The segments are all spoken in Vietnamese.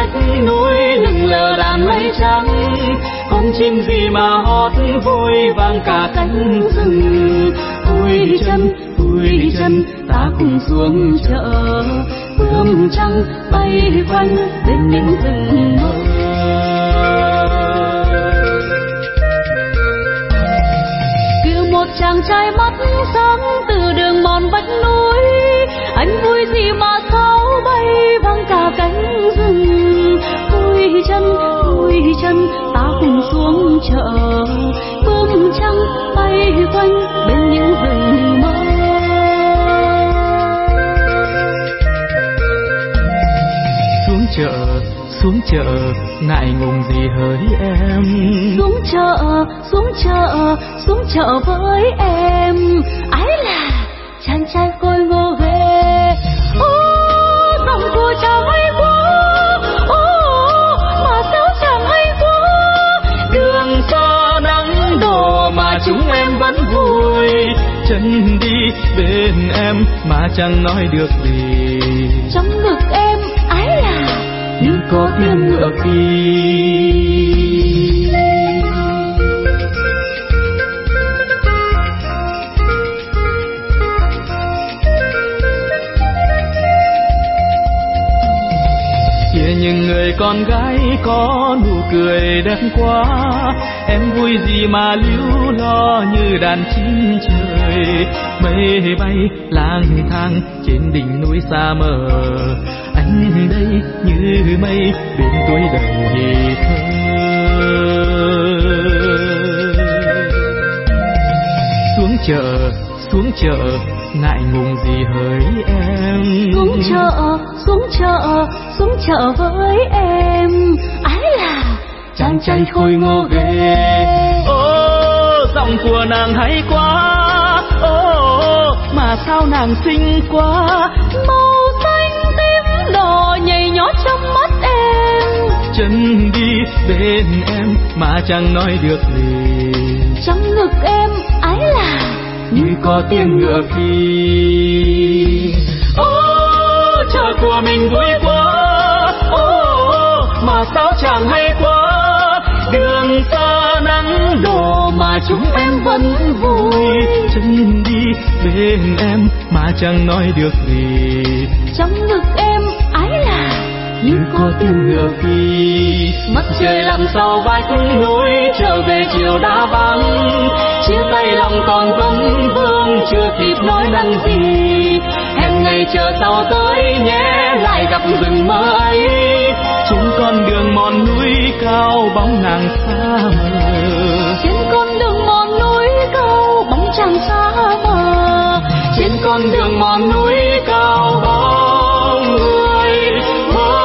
vách núi lưng lờ đàn mây trắng. Con chim gì mà hót vui vang cả cánh rừng. Vui chân ta cùng xuống chợ, bướm trắng bay quanh bên những rừng mơ. Kêu một chàng trai mắt sáng từ đường mòn vách núi, anh vui gì mà sao bay vang cả cánh rừng. Vui chân ta cùng xuống chợ, bướm trắng bay quanh bên những rừng mơ. Xuống chợ ngại ngùng gì hỡi em. Xuống chợ với em. Ái là chàng trai khôi ngô ghê. Giọng của chàng hay quá, mà sao chàng hay quá. Đường xa nắng đổ mà chúng em vẫn vui. Chân đi bên em mà chẳng nói được gì. Trong ngực em ái là như có tiếng ngựa phi. Kia những người con gái có nụ cười đẹp quá, em vui gì mà líu lo như đàn chim trời. Mây bay lang thang trên đỉnh núi xa mờ, anh đây như mây bên tuổi đầy thơ. Xuống chợ ngại ngùng gì hỡi em. Xuống chợ với em. Ái là chàng trai khôi ngô ghê. Giọng của nàng hay quá, mà sao nàng xinh quá. Màu xanh tím đỏ nhảy nhót trong mắt em. Chân đi bên em mà chẳng nói được gì. Trong ngực em ái là như có tiếng ngựa phi. Chợ của mình vui quá, mà sao chẳng hay quá. Đường xa nắng đổ mà chúng em vẫn vui. Chân đi bên em mà chẳng nói được gì. Trong ngực em ái là như có tiếng ngựa phi. Mất trời làm sao vách núi, trở về chiều đã vắng. Chia tay lòng còn vấn vương, chưa kịp nói năng gì. Hẹn ngày chờ sau tới nhé, lại gặp rừng mơ ấy. Trên con đường mòn núi cao bóng nàng xa mờ. Trên con đường mòn núi cao bóng chàng xa mờ. Trên con đường mòn núi cao bóng người mơ.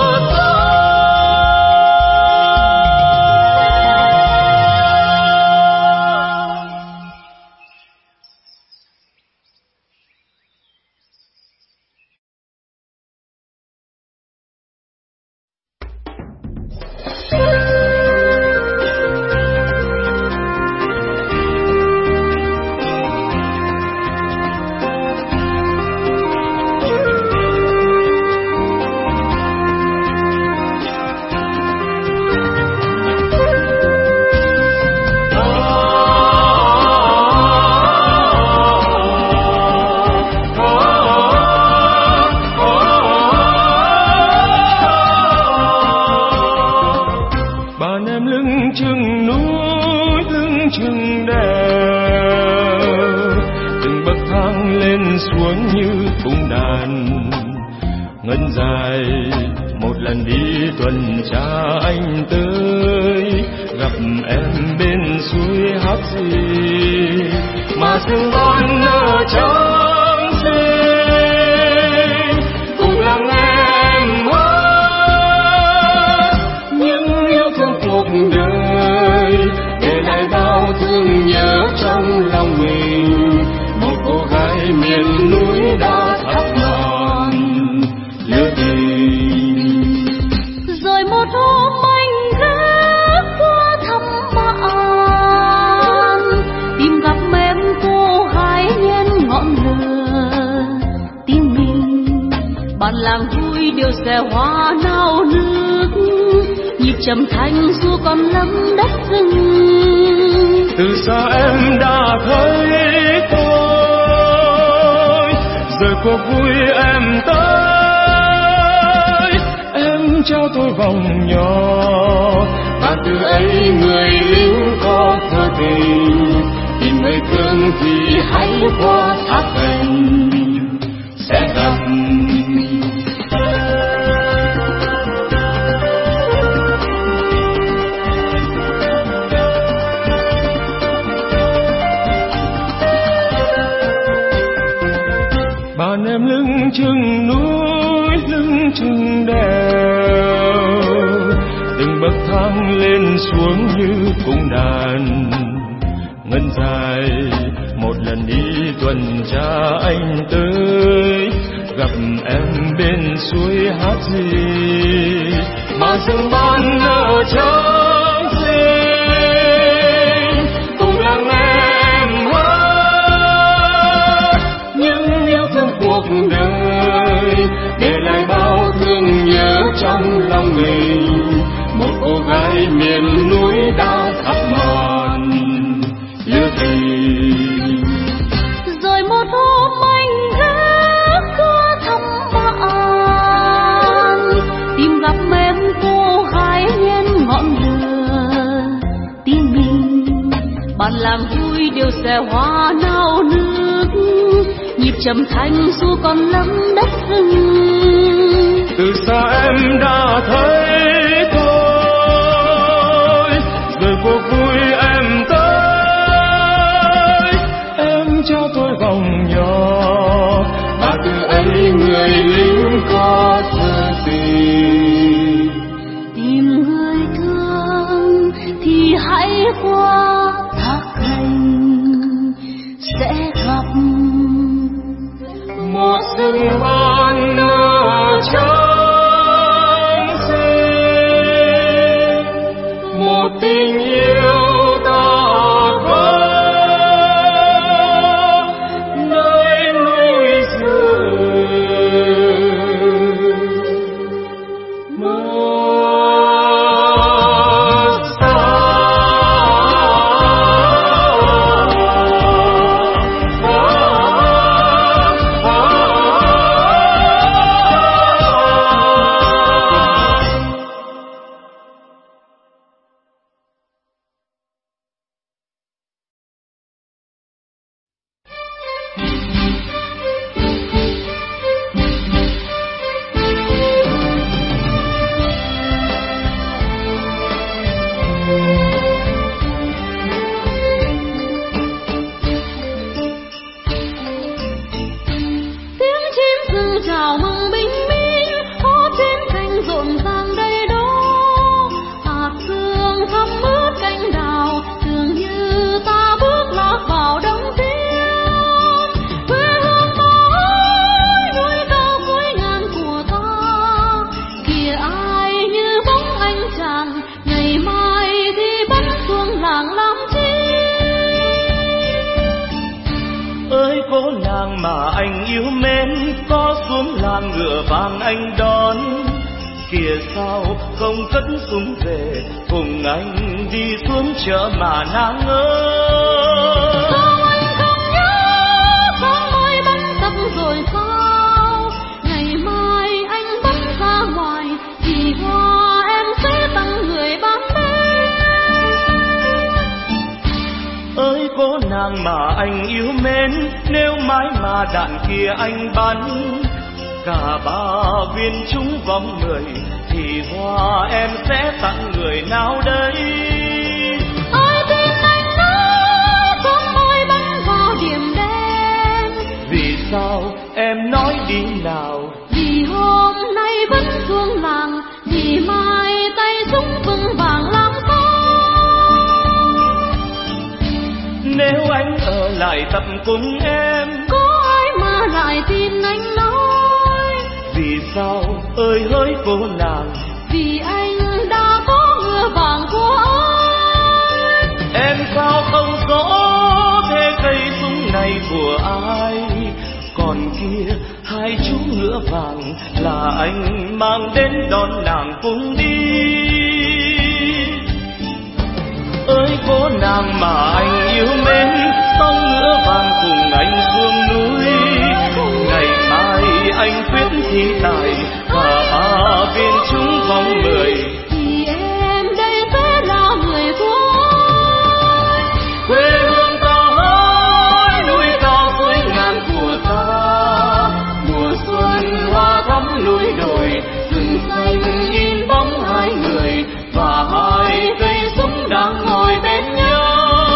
ngân dài một lần đi tuần tra anh tới gặp em bên suối hát gì mà sương ban nở trong xinh cùng lắng nghe em hát những yêu thương cuộc đời để lại bao thương nhớ trong lòng mình. Một cô gái miền núi đã thắp ngọn lửa tình, rồi một hôm anh ghé qua thăm bạn tìm gặp em cô gái nhen bản làng vui đều sẽ hoa nao nước, nhịp trầm thanh du còn lắm đất rừng. Từ xa em đã thấy tôi, giờ cuộc vui em tới, em trao tôi vòng nhỏ. Ta từ ấy người lính có thơ tình, tìm người thương thì hãy qua thác thành sẽ gặp. Bạn em lưng chừng núi lưng chừng đèo, từng bậc thang lên xuống như cung đàn ngân dài. Một lần đi tuần tra anh tới, gặp em bên suối hát gì mà rừng ban nở trắng xinh, cùng lắng nghe em hát những yêu thương cuộc đời, để lại bao thương nhớ trong lòng mình. Một cô gái miền núi đã thắp mòn nhớ tình. Rồi một hôm anh ghé qua thăm bạn, tìm gặp em cô gái lên ngọn lửa tin mình. Bản làng vui đều sẽ hoa nao nước, nhịp trầm thanh du còn lắm đất rừng. Từ xa em đã thấy tôi, rồi cuộc vui em tới, em cho tôi vòng nhỏ. Và từ ấy người lính có thơ tình, tìm người thương thì hãy qua thác thành sẽ gặp. một rừng ban nở trắng xinh, một tình yêu ta có nơi núi rừng một xa. Chào mừng bình minh, hót trên cành rộn ràng đầy đó. Hạt sương thấm ướt cánh đào, dường như ta bước lạc vào đông thiên. Quê hương ơi, núi cao cuối ngàn của ta, kìa ai như bóng anh chàng, ngày mai thì bắn xuống làng làm chi. Ơi cô nàng mà anh yêu mến, có xuống làng ngựa vàng anh đón. Kìa sao không cất súng về, cùng anh đi xuống chợ mà nàng ơi. Sao anh không nhớ con ơi bắn tập rồi sao? Ngày mai anh bắn ra ngoài, thì hoa em sẽ tặng người bán đến. Ơi cô nàng mà anh yêu mến, nếu mãi mà đạn kia anh bắn, cả ba viên trúng vòng 10, thì hoa em sẽ tặng người nào đây? Ai tin anh nói con ơi bắn vào điểm đen. Vì sao em nói đi nào? Vì hôm nay vẫn xuống làng, thì mai tay súng vững vàng làm sao? Nếu anh ở lại tập cùng em, có ai mà lại tin anh nói? Vì sao ơi hỡi cô nàng? Vì anh đã có ngựa vàng của anh. Em sao không rõ thế cây súng này của ai? còn kia hai chú ngựa vàng là anh mang đến đón nàng cùng đi. Ơi cô nàng mà anh yêu mến, song ngựa vàng cùng anh xuống núi. Ngày mai anh quyết thi tài và viên chúng vòng 10. Thì em đây sẽ là người của quê hương ta ơi, núi cao suối ngàn của ta. Mùa xuân hoa thắm núi đồi, rừng xanh in bóng hai người và hai cây súng đang ngồi bên nhau.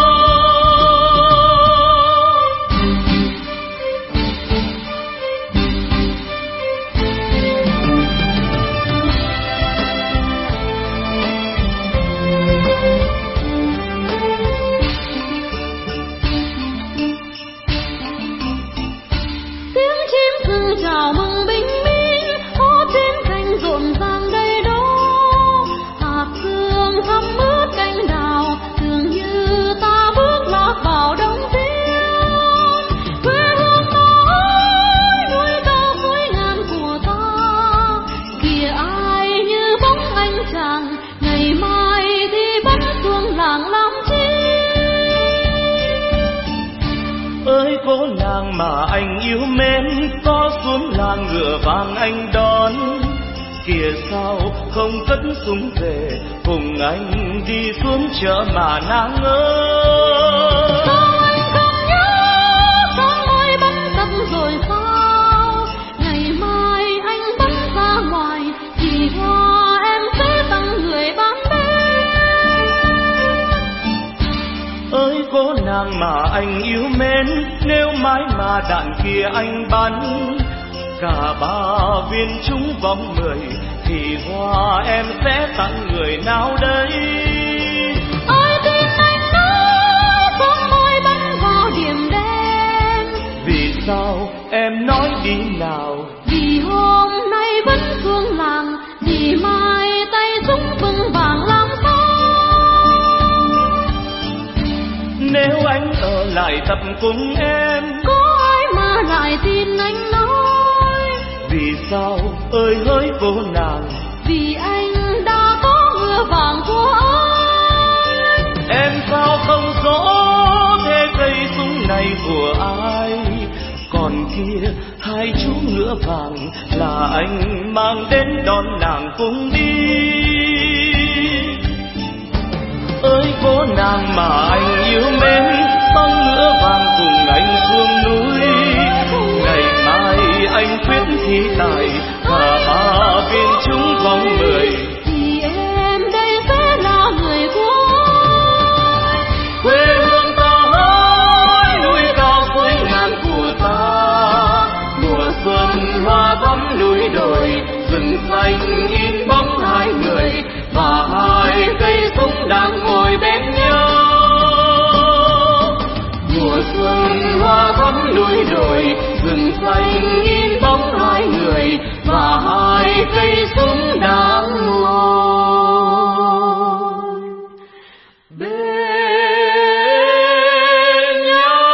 tiếng chim rừng chào mừng bình minh, hót trên cành rộn ràng đây đó. Hạt sương thấm ướt cánh đào, dường như ta bước lạc vào đông thiên. Quê hương ta ơi, núi cao suối ngàn của ta. Kìa ai như bóng anh chàng, ngày mai thì bắn xuống làng làm chi. Ơi cô nàng mà anh yêu mến, có xuống làng ngựa vàng anh đón. Kìa sao không cất súng về, cùng anh đi xuống chợ mà nàng ơi. Sao anh không nhớ, con ơi bắn tập rồi sao? Ngày mai anh bắn ra ngoài, thì hoa em sẽ tặng người bán bên. Ơi cô nàng mà anh yêu mến, nếu mãi mà đạn kia anh bắn cả 3 viên trúng vòng 10, thì hoa em sẽ tặng người nào đây? Ai tin anh nói, con ơi bắn vào điểm đen. Vì sao em nói đi nào? Vì hôm nay vẫn xuống làng, thì mai tay súng bưng vàng làm sao? Nếu anh ở lại tập cùng em, Có ai mà lại tin anh nói? vì sao ơi hỡi cô nàng? Vì anh đã có ngựa vàng của anh. Em sao không rõ thế cây súng này của ai? Còn kia hai chú ngựa vàng là anh mang đến đón nàng cùng đi. Ơi cô nàng mà anh yêu mến, song ngựa vàng cùng anh xuống núi. Ngày mai anh quyết thi tài và 3 viên trúng vòng 10. Thì em đây sẽ là người của anh. Quê hương ta ơi, núi cao suối ngàn của ta. Mùa xuân hoa thắm núi đồi, rừng xanh in bóng hai người và hai cây súng đang ngồi bên nhau. Mùa xuân hoa thắm núi đồi, rừng xanh in bóng hai người và hai cây súng đang ngồi bên nhau.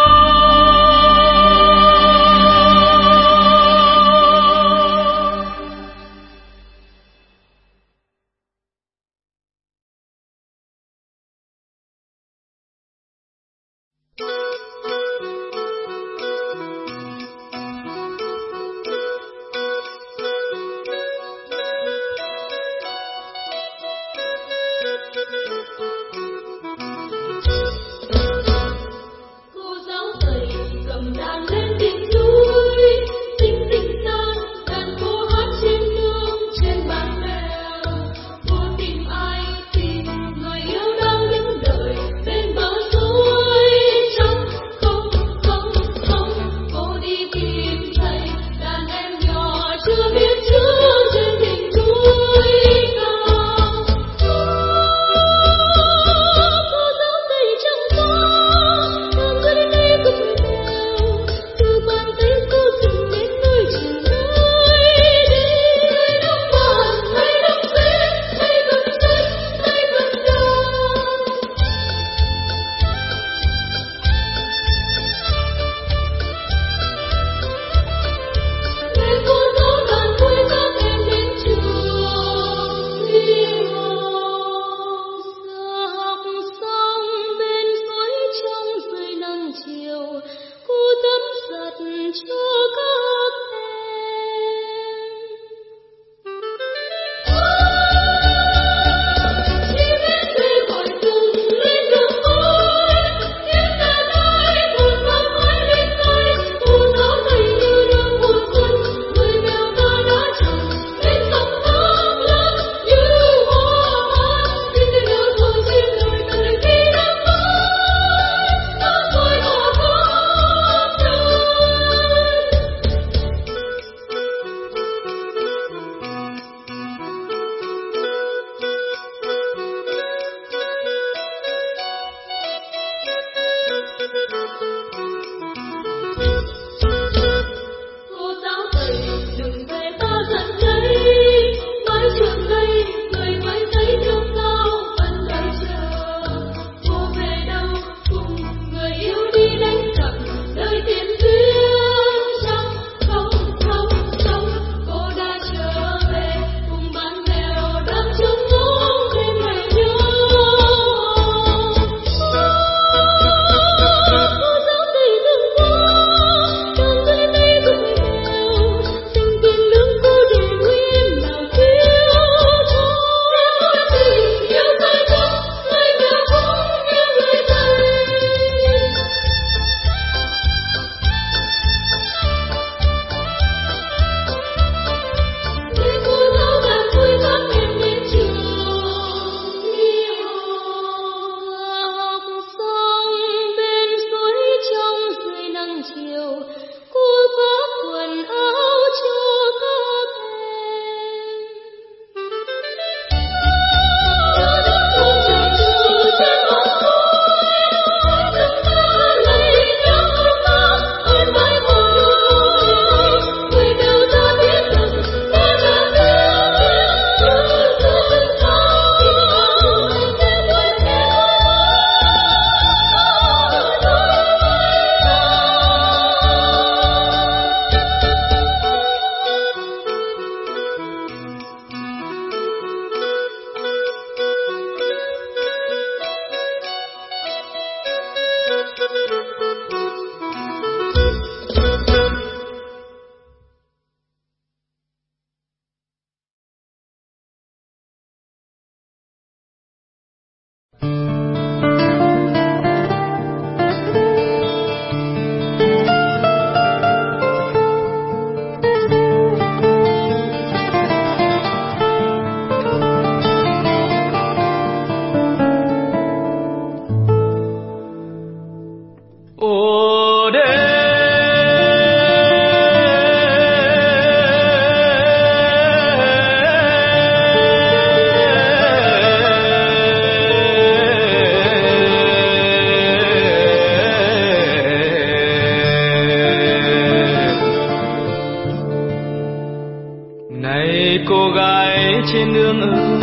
trên nương ơi,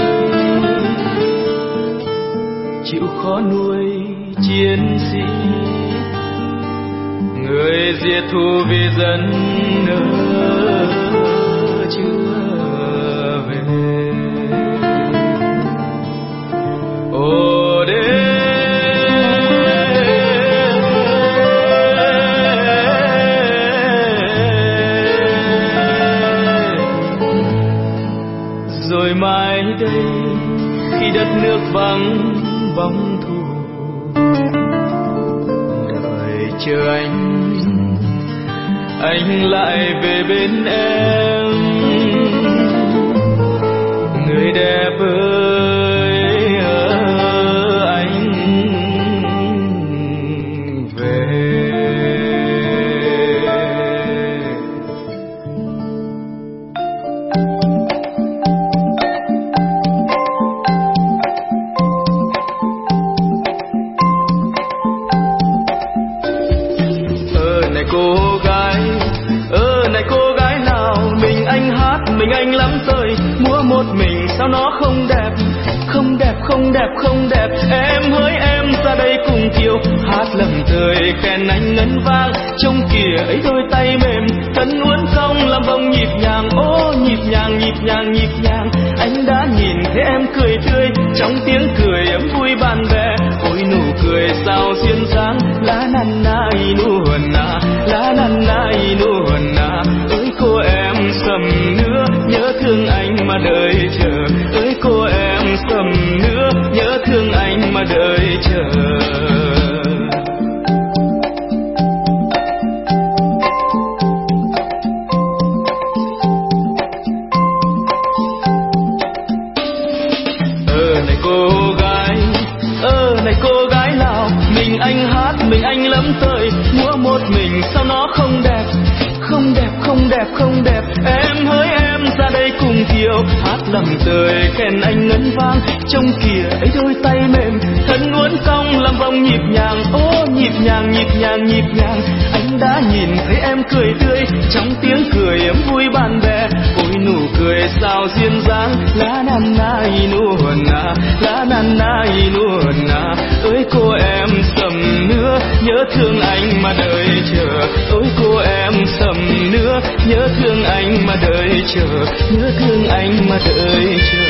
chịu khó nuôi chiến sĩ, người diệt thù vì dân chưa về. Ô đêm rồi mai đây khi đất nước vắng bóng thù, đợi chờ anh lại về bên em, người đẹp ơi anh về. Mình anh lắm rồi, múa một mình sao nó không đẹp, không đẹp, không đẹp, không đẹp. Em hỡi em ra đây cùng kiều, hát lầm thời khen anh ngân vang. Trông kìa ấy đôi tay mềm, thân uốn cong làm vòng nhịp nhàng. Ô nhịp nhàng, nhịp nhàng, nhịp nhàng. Anh đã nhìn thấy em cười tươi, trong tiếng cười ấm vui bạn bè. Ôi nụ cười sao duyên dáng, lá năn nai nụ hồn na, lá năn nai một mình sao nó không đẹp, không đẹp, không đẹp, không đẹp. Em hỡi em ra đây cùng Kiều hát lầm tời khen anh ngân vang. Trong kìa ấy đôi tay mềm thân uốn cong làm vòng nhịp nhàng. Ô nhịp nhàng, nhịp nhàng, nhịp nhàng. Anh đã nhìn thấy em cười tươi trong tiếng cười ấm vui bạn bè. Ôi nụ cười sao duyên dáng lá nan nai nuồn na, lá nan nai nuồn na. Ơi cô em sầm nữa nhớ thương anh mà đợi chờ. Ôi cô em sầm nữa nhớ thương anh mà đợi chờ, nhớ thương anh mà đợi chờ.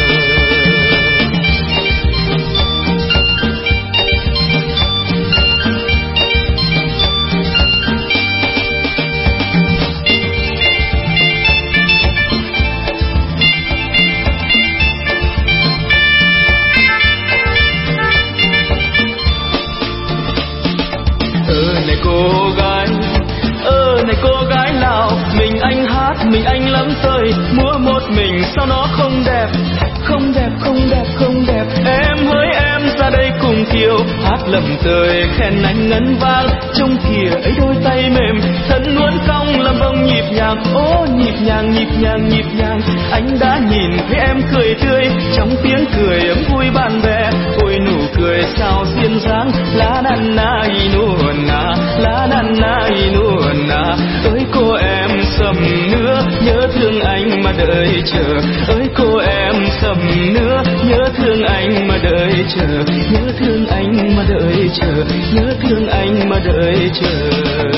Mình anh lắm tơi múa một mình sao nó không đẹp, không đẹp, không đẹp, không đẹp. Em hỡi em ra đây cùng Kiều hát lầm tơi khen anh ngân vang. Trong kìa ấy đôi tay mềm thân uốn cong làm vòng nhịp nhàng. Ô nhịp nhàng, nhịp nhàng, nhịp nhàng. Anh đã nhìn thấy em cười tươi trong tiếng cười ấm vui bạn bè. Ôi nụ cười sao duyên dáng lá nan nai nuồn na, lá nan nai nuồn na. Ơi cô em sầm nữa nhớ thương anh mà đợi chờ. Ơi cô em sầm nữa nhớ thương anh mà đợi chờ, nhớ thương anh mà đợi chờ, nhớ thương anh mà đợi chờ.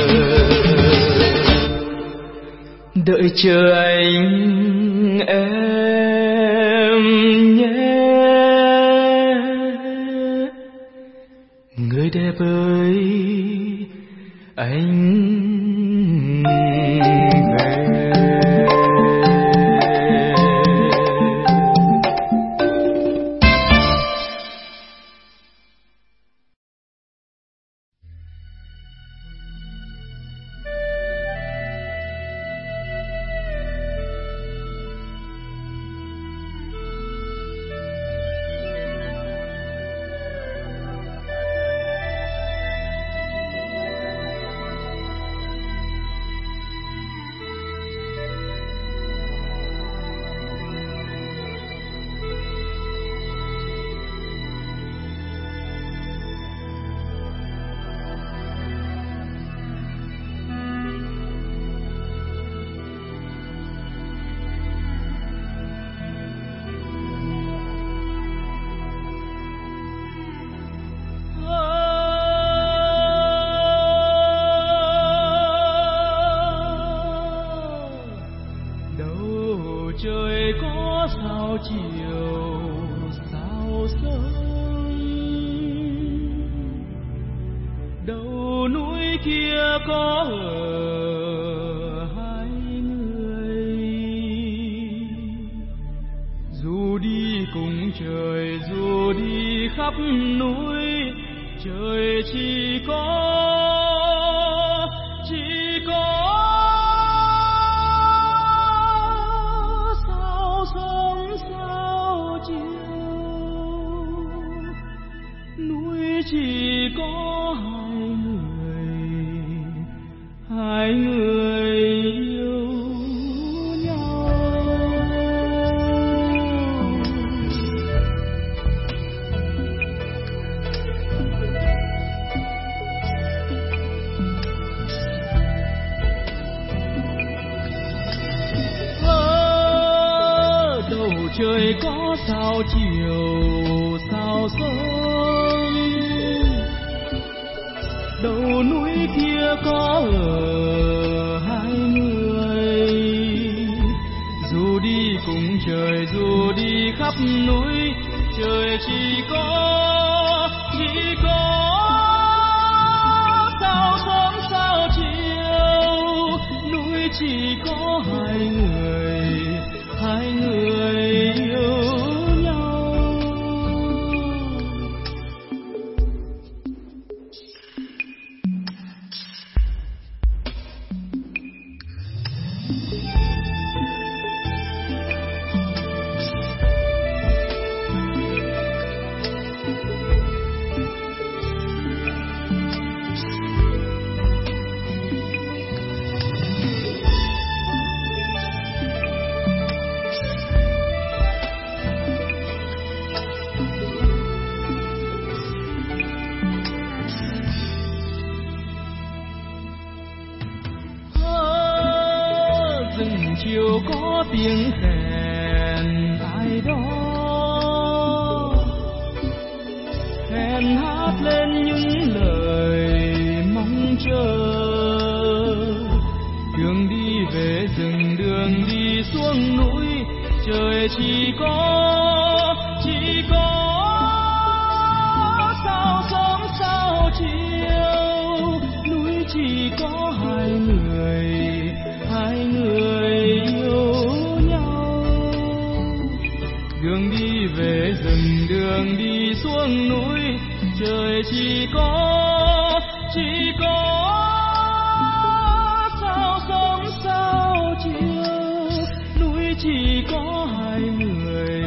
Đợi chờ anh em nhé, người đẹp ơi anh trời có sao chiều sao sớm, đầu núi kia có ở hai người, dù đi cùng trời dù đi khắp núi, trời chỉ có sao sớm sao chiều, núi chỉ có hai người yêu nhau. chiều có tiếng khen ai đó khen hát lên những lời mong chờ. Đường đi về rừng, đường đi xuống núi, trời chỉ có sao sớm sao chiều, núi chỉ có hai người yêu nhau. Đường đi về rừng, đường đi xuống núi, trời chỉ có sao sớm sao chiều, núi chỉ có hai người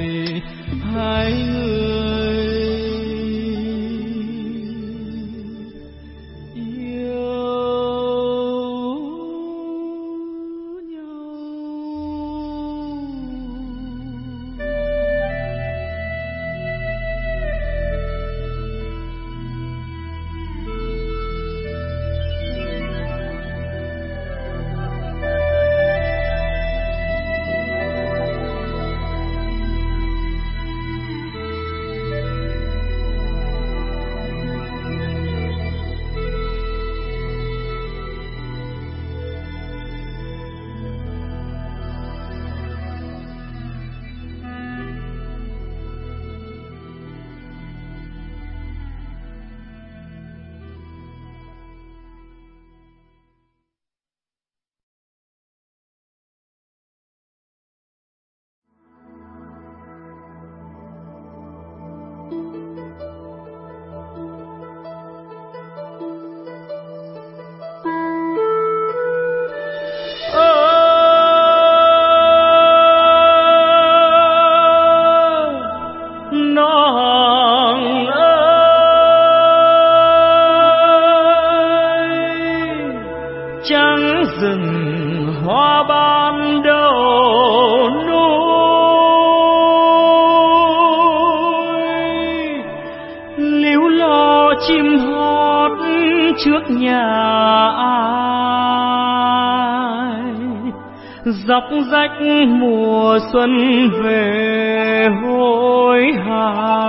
dọc rách mùa xuân về hối hả.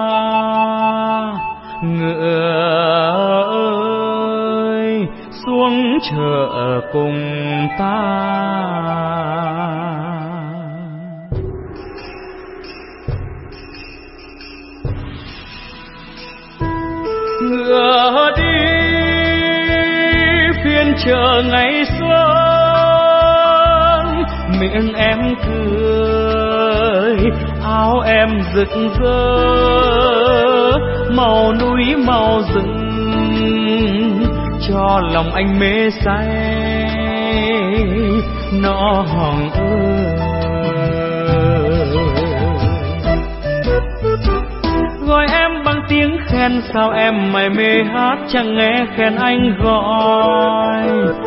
Ngựa ơi xuống chợ cùng ta, ngựa đi phiên chợ ngày xuân, miệng em cười, áo em rực rỡ, màu núi màu rừng, cho lòng anh mê say nó hòn ơi. Gọi em bằng tiếng khen, sao em mải mê hát chẳng nghe khen anh gọi.